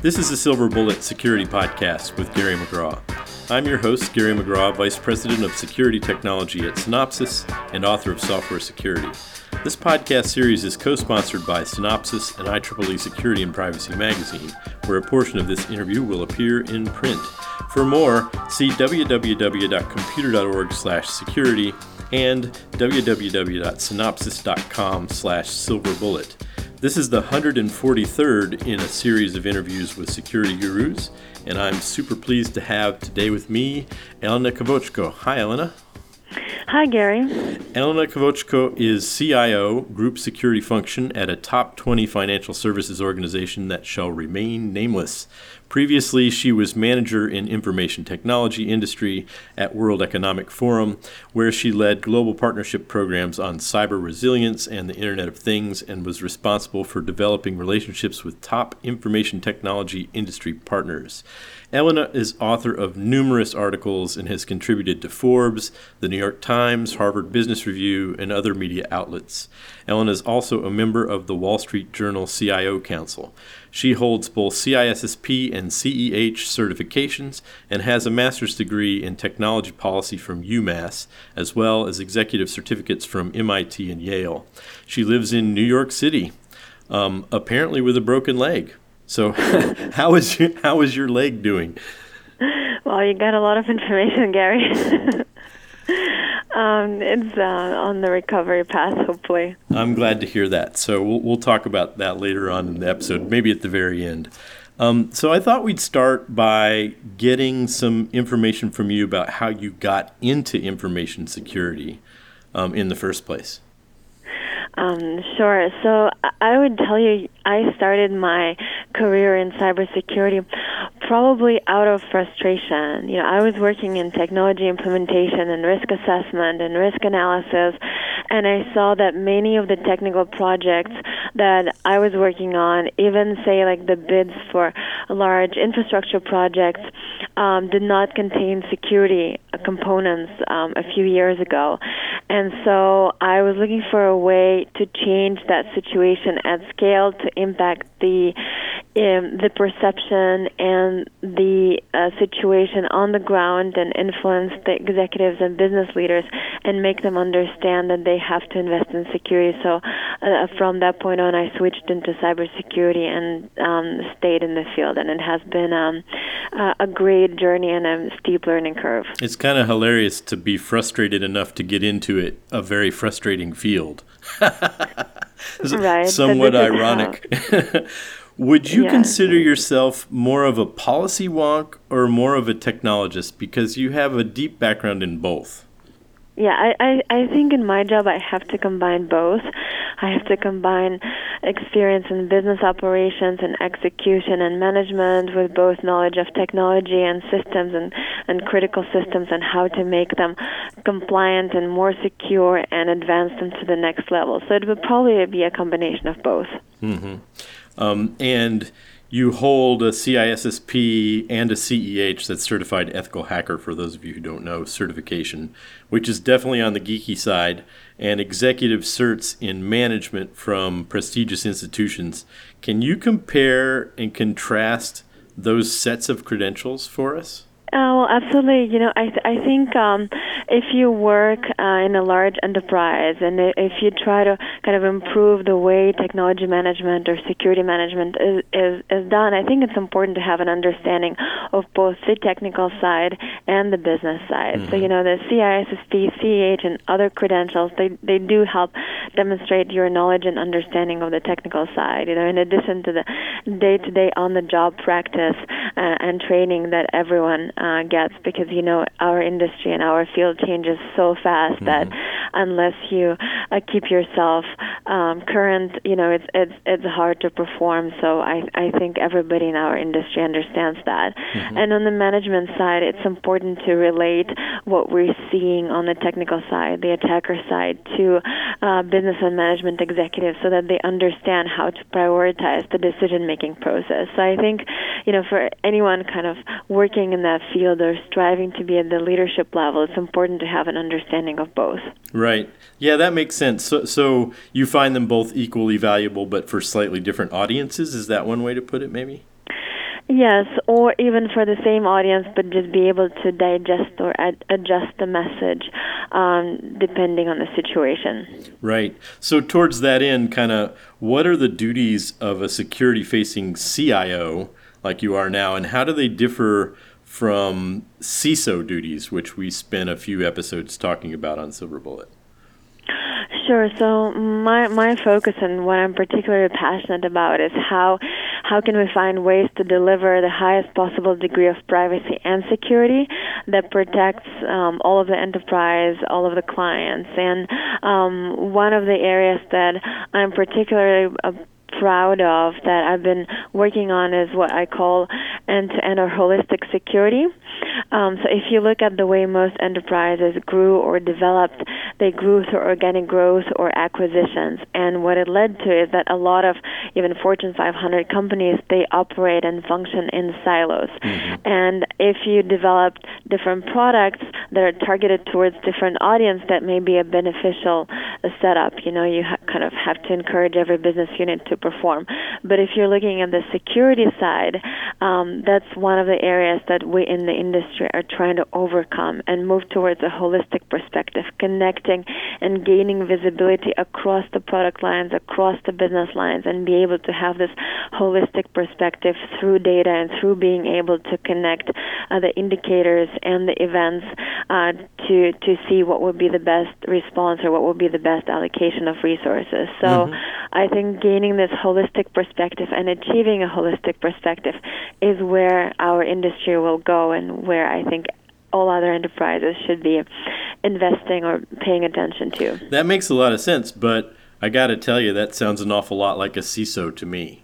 This is the Silver Bullet Security Podcast with Gary McGraw. I'm your host, Gary McGraw, Vice President of Security Technology at Synopsys and author of Software Security. This podcast series is co-sponsored by Synopsys and IEEE Security and Privacy Magazine, where a portion of this interview will appear in print. For more, see www.computer.org/security and www.synopsys.com/silverbullet. This is the 143rd in a series of interviews with security gurus, and I'm super pleased to have today with me Elena Kavochko. Hi, Elena. Hi, Gary. Elena Kavochko is CIO, Group Security Function at a top 20 financial services organization that shall remain nameless. Previously, she was manager in information technology industry at World Economic Forum, where she led global partnership programs on cyber resilience and the Internet of Things and was responsible for developing relationships with top information technology industry partners. Elena is author of numerous articles and has contributed to Forbes, the New York Times, Harvard Business Review, and other media outlets. Elena is also a member of the Wall Street Journal CIO Council. She holds both CISSP and CEH certifications and has a master's degree in technology policy from UMass, as well as executive certificates from MIT and Yale. She lives in New York City, apparently with a broken leg. So how is your leg doing? Well, you got a lot of information, Gary. It's on the recovery path, hopefully. I'm glad to hear that. So we'll talk about that later on in the episode, maybe at the very end. So I thought we'd start by getting some information from you about how you got into information security in the first place. Sure. So I would tell you, I started my career in cybersecurity probably out of frustration. I was working in technology implementation and risk assessment and risk analysis, and I saw that many of the technical projects that I was working on, even say like the bids for large infrastructure projects, did not contain security components a few years ago. And so I was looking for a way to change that situation at scale to impact the perception and the situation on the ground and influence the executives and business leaders and make them understand that they have to invest in security. So from that point on, I switched into cybersecurity and stayed in the field. And it has been a great journey and a steep learning curve. It's kind of hilarious to be frustrated enough to get into it, a very frustrating field. Right. Somewhat ironic. Would you consider yourself more of a policy wonk or more of a technologist? Because you have a deep background in both. Yeah, I think in my job I have to combine both. I have to combine experience in business operations and execution and management with both knowledge of technology and systems and critical systems and how to make them compliant and more secure and advance them to the next level. So it would probably be a combination of both. Mm-hmm. And you hold a CISSP and a CEH, that's Certified Ethical Hacker, for those of you who don't know, certification, which is definitely on the geeky side, and executive certs in management from prestigious institutions. Can you compare and contrast those sets of credentials for us? Well, absolutely. I think if you work in a large enterprise and if you try to kind of improve the way technology management or security management is done, I think it's important to have an understanding of both the technical side and the business side. Mm-hmm. So, the CISSP, CEH, and other credentials, they do help demonstrate your knowledge and understanding of the technical side, in addition to the day-to-day on-the-job practice and training that everyone gets, because our industry and our field changes so fast that unless you keep yourself current, it's hard to perform. So I think everybody in our industry understands that. Mm-hmm. And on the management side, it's important to relate what we're seeing on the technical side, the attacker side, to business and management executives so that they understand how to prioritize the decision-making process. So I think, for anyone kind of working in that field or striving to be at the leadership level, it's important to have an understanding of both. Right. Yeah, that makes sense. So you find them both equally valuable, but for slightly different audiences? Is that one way to put it, maybe? Yes, or even for the same audience, but just be able to digest or adjust the message depending on the situation. Right. So towards that end, kind of, what are the duties of a security-facing CIO like you are now, and how do they differ from CISO duties, which we spent a few episodes talking about on Silver Bullet? Sure. So my focus and what I'm particularly passionate about is how can we find ways to deliver the highest possible degree of privacy and security that protects all of the enterprise, all of the clients. And one of the areas that I'm particularly proud of that I've been working on is what I call end-to-end or holistic security. So if you look at the way most enterprises grew or developed, they grew through organic growth or acquisitions. And what it led to is that a lot of even Fortune 500 companies, they operate and function in silos. Mm-hmm. And if you develop different products that are targeted towards different audience, that may be a beneficial setup. You know, you kind of have to encourage every business unit to perform. But if you're looking at the security side, that's one of the areas that we in the industry are trying to overcome and move towards a holistic perspective, connecting and gaining visibility across the product lines, across the business lines, and be able to have this holistic perspective through data and through being able to connect the indicators and the events to see what would be the best response or what would be the best allocation of resources. So I think gaining this holistic perspective and achieving a holistic perspective is where our industry will go and where I think all other enterprises should be investing or paying attention to. That makes a lot of sense, but I got to tell you, that sounds an awful lot like a CISO to me.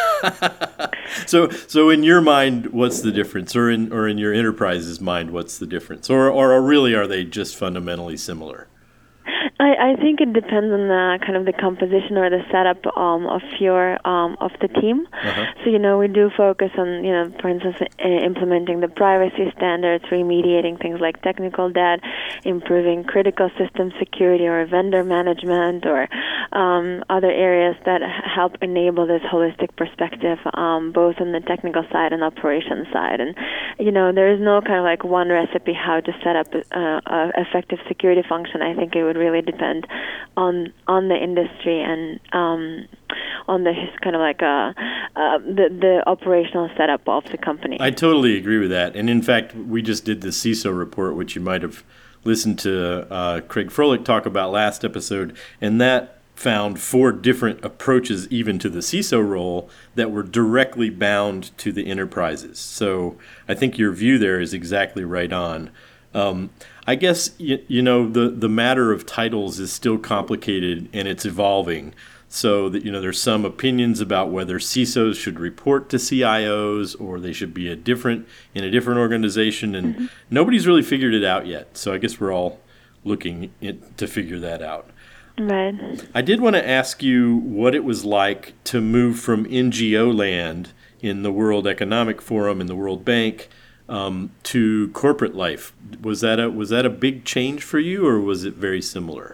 So in your mind, what's the difference? Or in your enterprise's mind, what's the difference? Or really, are they just fundamentally similar? I think it depends on the kind of the composition or the setup of your of the team. So we do focus on for instance implementing the privacy standards, remediating things like technical debt, improving critical system security or vendor management, or other areas that help enable this holistic perspective, both on the technical side and operations side. And there is no kind of like one recipe how to set up a effective security function. I think it would really depend on the industry and on the kind of like the operational setup of the company. I totally agree with that. And in fact, we just did the CISO report, which you might have listened to Craig Froelich talk about last episode, and that found 4 different approaches even to the CISO role that were directly bound to the enterprises. So I think your view there is exactly right on. I guess, the matter of titles is still complicated and it's evolving. So that, there's some opinions about whether CISOs should report to CIOs or they should be in a different organization. And nobody's really figured it out yet. So I guess we're all looking to figure that out. Right. I did want to ask you what it was like to move from NGO land in the World Economic Forum and the World Bank to corporate life. Was that a big change for you, or was it very similar?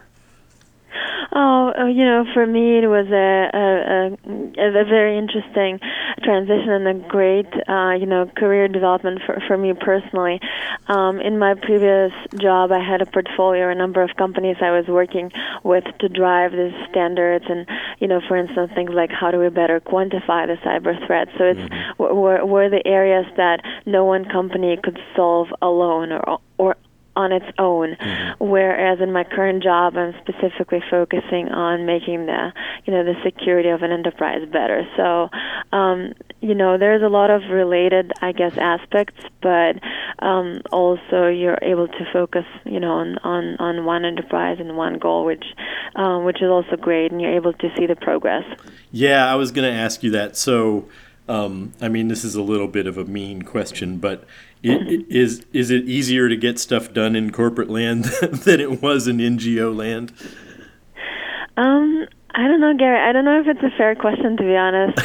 For me it was a very interesting transition and a great, career development for me personally. In my previous job, I had a portfolio, a number of companies I was working with to drive these standards and, for instance, things like how do we better quantify the cyber threats. So it's were the areas that no one company could solve alone or on its own, whereas in my current job, I'm specifically focusing on making the security of an enterprise better. So, there's a lot of related, I guess, aspects, but also you're able to focus, on one enterprise and one goal, which is also great, and you're able to see the progress. Yeah, I was going to ask you that. So, this is a little bit of a mean question, but is it easier to get stuff done in corporate land than it was in NGO land? I don't know, Gary. I don't know if it's a fair question, to be honest.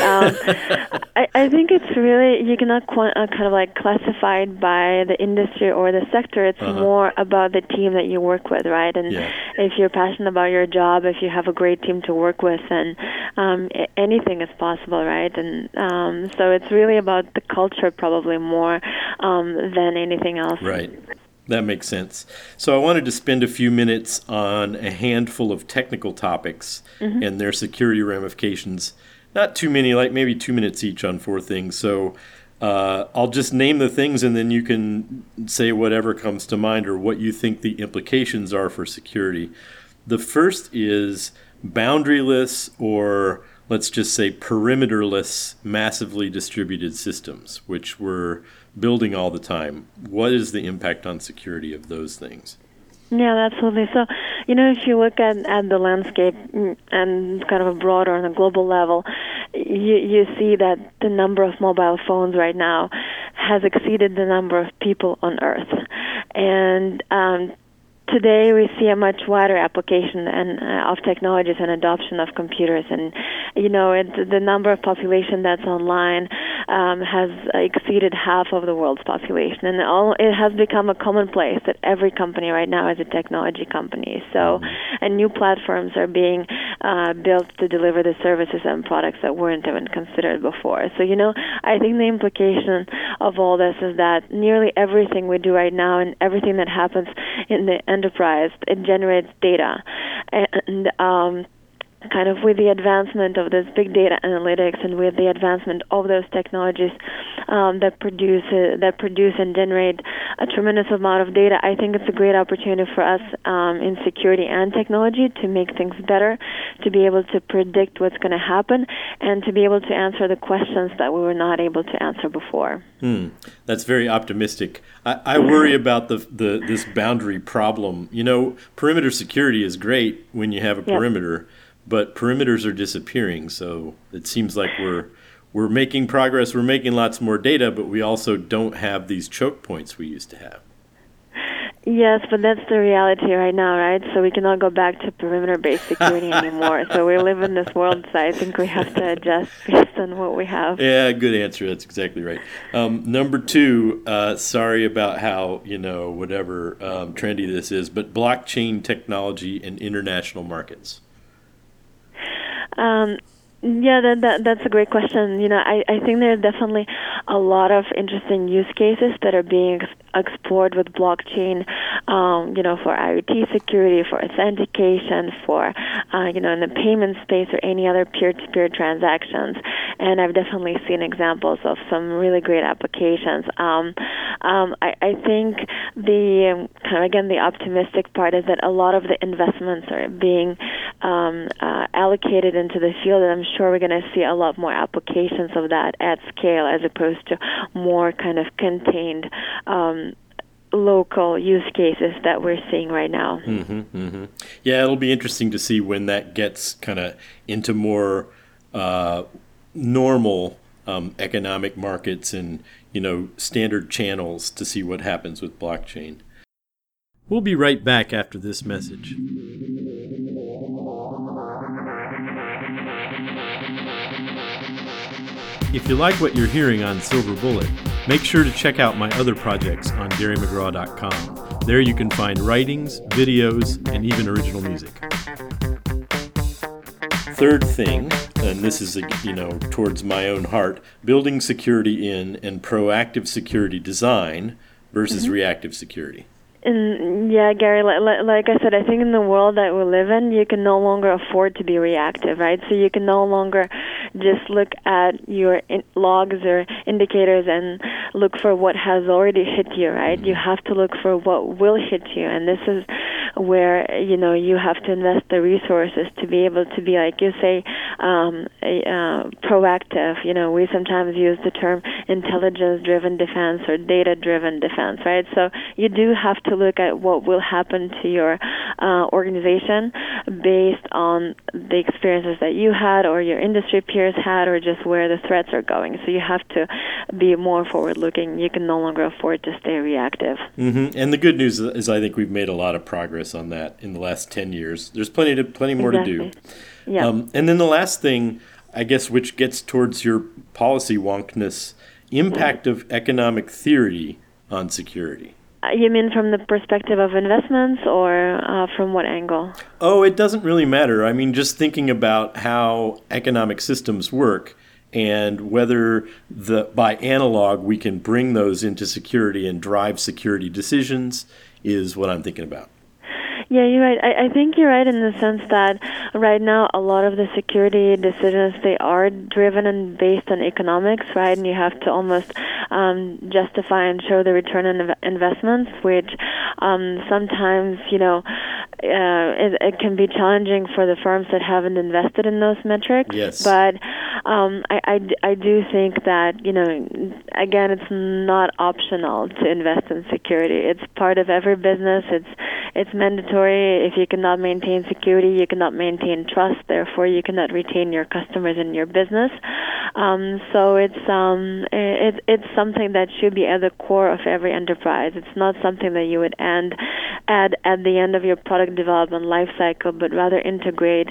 I think it's really, you cannot kind of like classify it by the industry or the sector. It's more about the team that you work with, right? And if you're passionate about your job, if you have a great team to work with, then anything is possible, right? And so it's really about the culture probably more than anything else. Right. That makes sense. So I wanted to spend a few minutes on a handful of technical topics and their security ramifications. Not too many, like maybe 2 minutes each on 4 things. So I'll just name the things and then you can say whatever comes to mind or what you think the implications are for security. The first is boundaryless, or let's just say perimeterless, massively distributed systems, which we're building all the time. What is the impact on security of those things? Yeah, absolutely. So, if you look at the landscape and kind of a broader on a global level, you see that the number of mobile phones right now has exceeded the number of people on Earth. And today we see a much wider application of technologies and adoption of computers, and the number of population that's online has exceeded half of the world's population, and it has become a commonplace that every company right now is a technology company. So, and new platforms are being built to deliver the services and products that weren't even considered before. So, I think the implication of all this is that nearly everything we do right now and everything that happens in the enterprise, it generates data. And kind of with the advancement of this big data analytics and with the advancement of those technologies that produce and generate a tremendous amount of data, I think it's a great opportunity for us in security and technology to make things better, to be able to predict what's going to happen, and to be able to answer the questions that we were not able to answer before. That's very optimistic. I worry about this boundary problem. Perimeter security is great when you have a perimeter, but perimeters are disappearing. So it seems like we're making progress. We're making lots more data, but we also don't have these choke points we used to have. Yes, but that's the reality right now, right? So we cannot go back to perimeter-based security anymore. So we live in this world, so I think we have to adjust based on what we have. Yeah, good answer. That's exactly right. Number 2, sorry about how, whatever trendy this is, but blockchain technology in international markets. Yeah, that's a great question. I think there are definitely a lot of interesting use cases that are being explored with blockchain, for IoT security, for authentication, for, in the payment space or any other peer-to-peer transactions. And I've definitely seen examples of some really great applications. I think the optimistic part is that a lot of the investments are being allocated into the field, and I'm sure we're going to see a lot more applications of that at scale as opposed to more kind of contained local use cases that we're seeing right now. Yeah, it'll be interesting to see when that gets kind of into more normal economic markets and, standard channels to see what happens with blockchain. We'll be right back after this message. If you like what you're hearing on Silver Bullet, make sure to check out my other projects on GaryMcGraw.com. There you can find writings, videos, and even original music. Third thing, and this is towards my own heart, building security in and proactive security design versus reactive security. And yeah, Gary, like I said, I think in the world that we live in, you can no longer afford to be reactive, right? So you can no longer just look at your logs or indicators and look for what has already hit you, right? You have to look for what will hit you, and this is where you have to invest the resources to be able to be, like you say, proactive. We sometimes use the term intelligence-driven defense or data-driven defense, right? So you do have to look at what will happen to your organization based on the experiences that you had or your industry peers had or just where the threats are going. So you have to be more forward-looking. You can no longer afford to stay reactive. And the good news is I think we've made a lot of progress progress on that in the last 10 years. There's plenty more to do. Yeah. And then the last thing, I guess, which gets towards your policy wonkness, impact of economic theory on security. You mean from the perspective of investments or from what angle? Oh, it doesn't really matter. I mean, just thinking about how economic systems work and whether by analog we can bring those into security and drive security decisions is what I'm thinking about. Yeah, you're right. I think you're right in the sense that right now a lot of the security decisions, they are driven and based on economics, right? And you have to almost justify and show the return on investments, which sometimes, it can be challenging for the firms that haven't invested in those metrics. Yes. But I do think that, again, it's not optional to invest in security. It's part of every business. It's mandatory. If you cannot maintain security, you cannot maintain trust. Therefore, you cannot retain your customers in your business. So it's something that should be at the core of every enterprise. It's not something that you would add at the end of your product development lifecycle, but rather integrate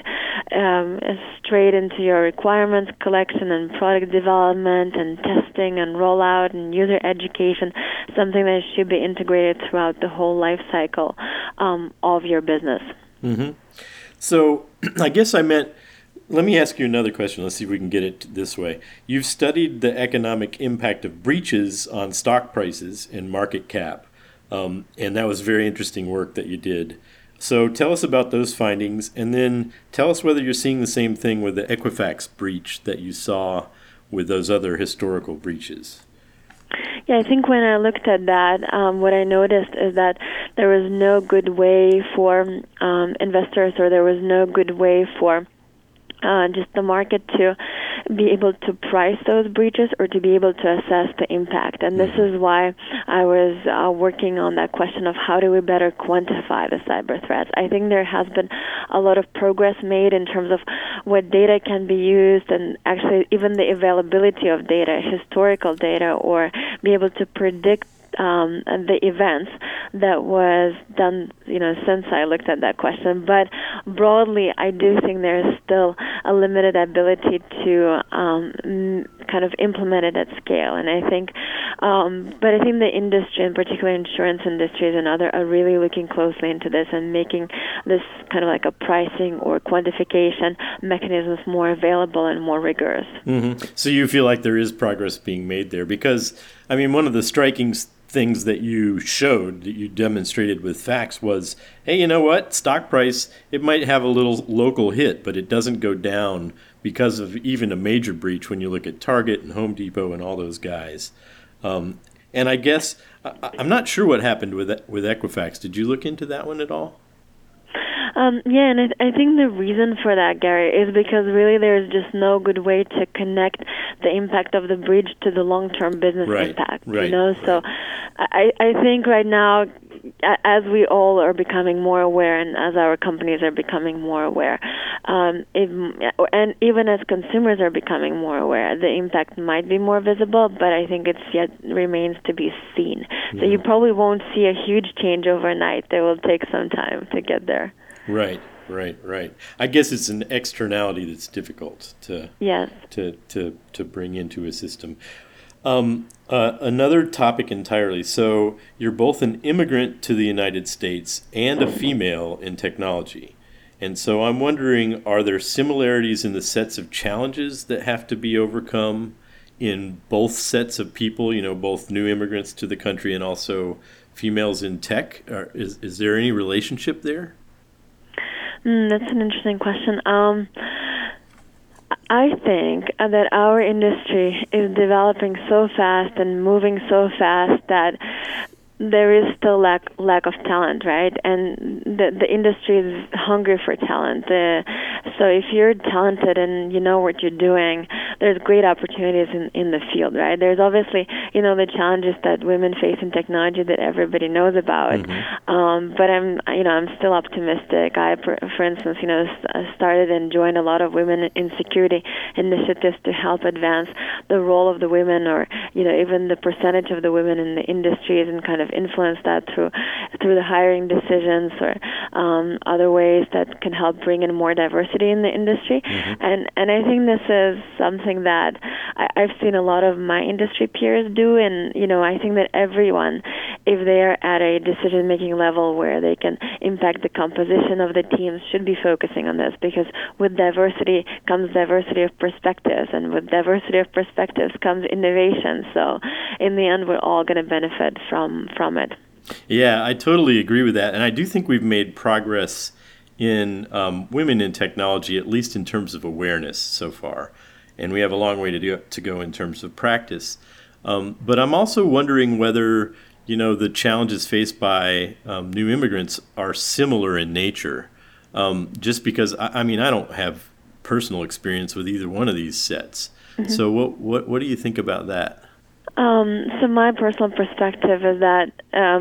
straight into your requirements collection and product development and testing and rollout and user education. Something that should be integrated throughout the whole lifecycle of your business. Mm-hmm. So I guess let me ask you another question. Let's see if we can get it this way. You've studied the economic impact of breaches on stock prices and market cap, and that was very interesting work that you did. So tell us about those findings, and then tell us whether you're seeing the same thing with the Equifax breach that you saw with those other historical breaches. Yeah, I think when I looked at that, what I noticed is that there was no good way for investors, or there was no good way for just the market to be able to price those breaches or to be able to assess the impact. And this is why I was working on that question of how do we better quantify the cyber threats. I think there has been a lot of progress made in terms of what data can be used, and actually even the availability of data, historical data, or be able to predict the events that was done, since I looked at that question. But broadly, I do think there's still a limited ability to kind of implement it at scale. And I think, but I think the industry, in particular insurance industries and other, are really looking closely into this and making this kind of like a pricing or quantification mechanisms more available and more rigorous. Mm-hmm. So you feel like there is progress being made there? Because, I mean, one of the striking things that you showed, that you demonstrated with facts, was, hey, you know what? Stock price, it might have a little local hit, but it doesn't go down because of even a major breach when you look at Target and Home Depot and all those guys. And I guess, I'm not sure what happened with Equifax. Did you look into that one at all? Yeah, and I think the reason for that, Gary, is because really there's just no good way to connect the impact of the breach to the long-term business impact. Right. So I think right now, as we all are becoming more aware, and as our companies are becoming more aware, and even as consumers are becoming more aware, the impact might be more visible, but I think it's yet remains to be seen. So you probably won't see a huge change overnight. It will take some time to get there. Right. I guess it's an externality that's difficult to bring into a system. Another topic entirely. So you're both an immigrant to the United States and a female in technology. And so I'm wondering, are there similarities in the sets of challenges that have to be overcome in both sets of people, both new immigrants to the country and also females in tech? Is there any relationship there? That's an interesting question. I think that our industry is developing so fast and moving so fast that there is still lack of talent, right? And the industry is hungry for talent. The So if you're talented and you know what you're doing, there's great opportunities in the field, right? There's obviously, the challenges that women face in technology that everybody knows about. But I'm still optimistic. I, for instance, started and joined a lot of women in security initiatives to help advance the role of the women, or even the percentage of the women in the industries, and kind of influence that through the hiring decisions, or other ways that can help bring in more diversity in the industry. And I think this is something that I've seen a lot of my industry peers do, and I think that everyone, if they are at a decision-making level where they can impact the composition of the teams, should be focusing on this, because with diversity comes diversity of perspectives, and with diversity of perspectives comes innovation. So in the end, we're all going to benefit from it. Yeah, I totally agree with that. And I do think we've made progress in women in technology, at least in terms of awareness so far. And we have a long way to go in terms of practice. But I'm also wondering whether, the challenges faced by new immigrants are similar in nature. Just because, I don't have personal experience with either one of these sets. So what do you think about that? So my personal perspective is that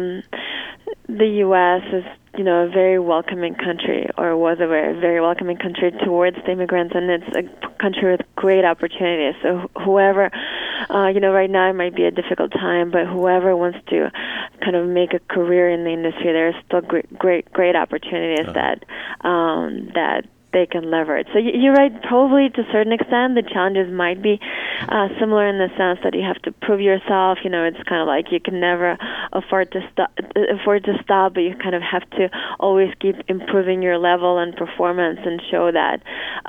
the U.S. is, a very welcoming country, or was a very welcoming country towards the immigrants, and it's a country with great opportunities. So whoever, right now it might be a difficult time, but whoever wants to kind of make a career in the industry, there's still great opportunities that they can leverage. So you're right, probably to a certain extent the challenges might be similar in the sense that you have to prove yourself. It's kind of like you can never afford to stop, but you kind of have to always keep improving your level and performance and show that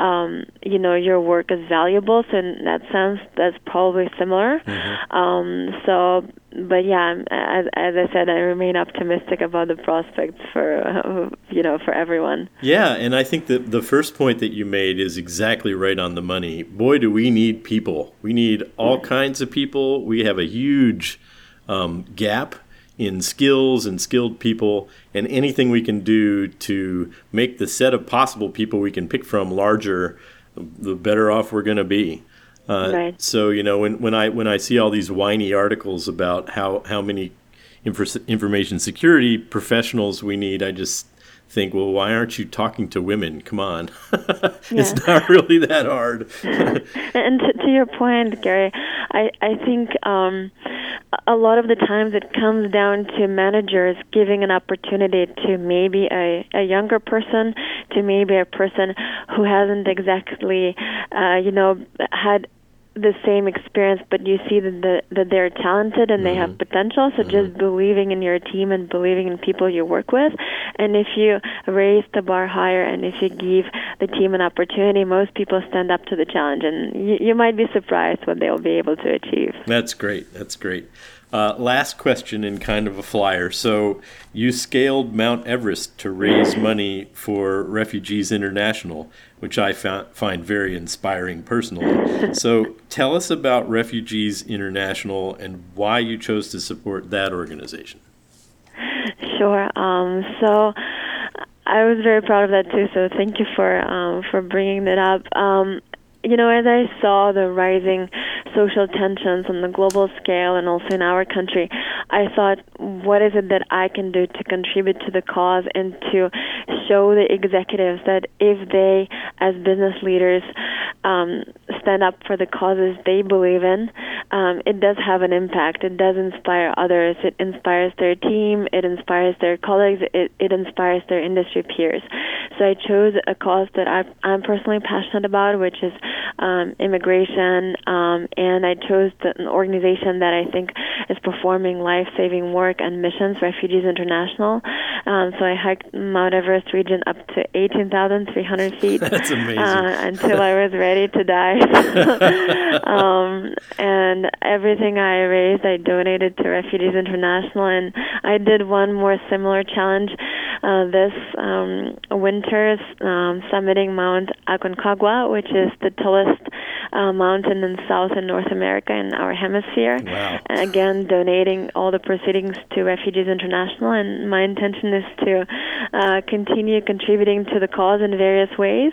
your work is valuable. So in that sense, that's probably similar. But yeah, as I said, I remain optimistic about the prospects for everyone. Yeah, and I think that the first point that you made is exactly right on the money. Boy, do we need people. We need all kinds of people. We have a huge gap in skills and skilled people, and anything we can do to make the set of possible people we can pick from larger, the better off we're going to be. Right. So when I see all these whiny articles about how many information security professionals we need, I just think, well, why aren't you talking to women? Come on. It's not really that hard. And to your point, Gary, I think a lot of the times it comes down to managers giving an opportunity to maybe a younger person, to maybe a person who hasn't exactly, had the same experience, but you see that they're talented and they have potential. So just believing in your team and believing in people you work with. And if you raise the bar higher and if you give the team an opportunity, most people stand up to the challenge, and you might be surprised what they'll be able to achieve. That's great. Last question in kind of a flyer. So you scaled Mount Everest to raise money for Refugees International, which I find very inspiring personally. So tell us about Refugees International and why you chose to support that organization. Sure. So I was very proud of that too. So thank you for bringing that up. As I saw the rising social tensions on the global scale and also in our country, I thought, what is it that I can do to contribute to the cause and to show the executives that if they, as business leaders, stand up for the causes they believe in, it does have an impact. It does inspire others. It inspires their team. It inspires their colleagues. It inspires their industry peers. So I chose a cause that I'm personally passionate about, which is immigration, and I chose an organization that I think is performing life-saving work and missions, Refugees International. So I hiked Mount Everest region up to 18,300 feet. That's amazing. Until I was ready to die. And everything I raised, I donated to Refugees International, and I did one more similar challenge this winter, summiting Mount Aconcagua, which is the tallest mountain in South and North America in our hemisphere. Wow. And again, donating all the proceedings to Refugees International, and my intention is to continue contributing to the cause in various ways.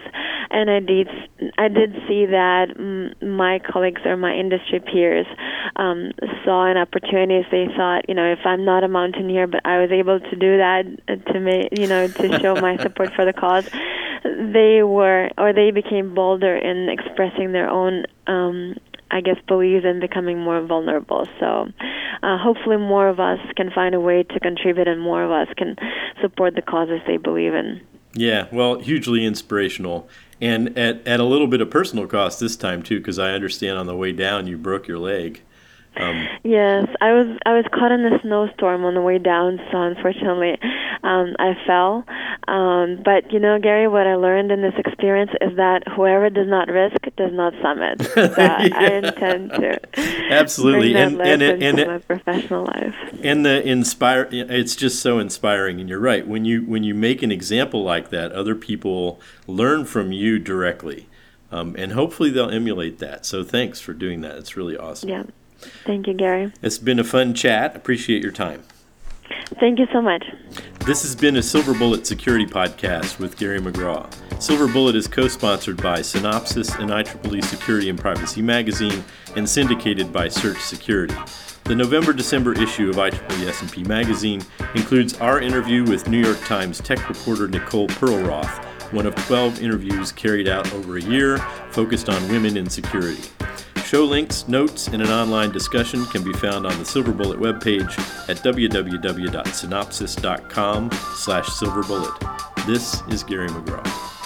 and I did see that my colleagues or my industry peers saw an opportunity. They thought, if I'm not a mountaineer, but I was able to do that to show my support for the cause, they became bolder in expressing their own beliefs and becoming more vulnerable. So hopefully more of us can find a way to contribute, and more of us can support the causes they believe in. Yeah, well, hugely inspirational, and at a little bit of personal cost this time too, because I understand on the way down you broke your leg. Yes, I was caught in a snowstorm on the way down, so unfortunately I fell. But Gary, what I learned in this experience is that whoever does not risk does not summit. So Yeah. I intend to Absolutely, bring that lesson to my professional life. And it's just so inspiring. And you're right. When you make an example like that, other people learn from you directly, and hopefully they'll emulate that. So thanks for doing that. It's really awesome. Yeah. Thank you, Gary. It's been a fun chat. Appreciate your time. Thank you so much. This has been a Silver Bullet Security Podcast with Gary McGraw. Silver Bullet is co-sponsored by Synopsys and IEEE Security and Privacy Magazine and syndicated by Search Security. The November-December issue of IEEE S&P Magazine includes our interview with New York Times tech reporter Nicole Perlroth, one of 12 interviews carried out over a year focused on women in security. Show links, notes, and an online discussion can be found on the Silver Bullet webpage at www.synopsys.com/silverbullet. This is Gary McGraw.